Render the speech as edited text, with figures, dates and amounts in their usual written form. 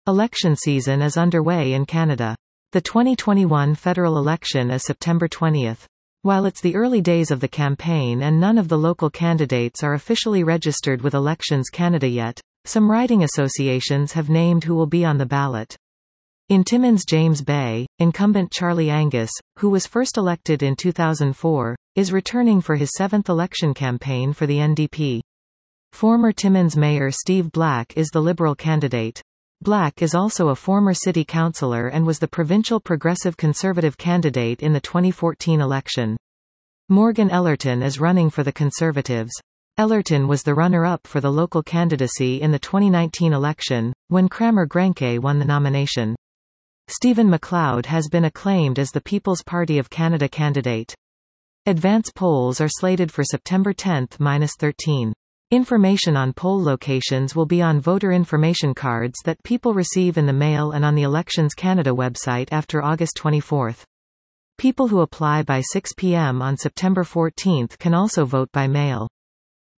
Election season is underway in Canada. The 2021 federal election is September 20. While it's the early days of the campaign and none of the local candidates are officially registered with Elections Canada yet, some riding associations have named who will be on the ballot. In Timmins James Bay, incumbent Charlie Angus, who was first elected in 2004, is returning for his 7th election campaign for the NDP. Former Timmins Mayor Steve Black is the Liberal candidate. Black is also a former city councillor and was the provincial Progressive Conservative candidate in the 2014 election. Morgan Ellerton is running for the Conservatives. Ellerton was the runner-up for the local candidacy in the 2019 election, when Kramer Grenke won the nomination. Stephen MacLeod has been acclaimed as the People's Party of Canada candidate. Advance polls are slated for September 10–13. Information on poll locations will be on voter information cards that people receive in the mail and on the Elections Canada website after August 24. People who apply by 6 p.m. on September 14 can also vote by mail.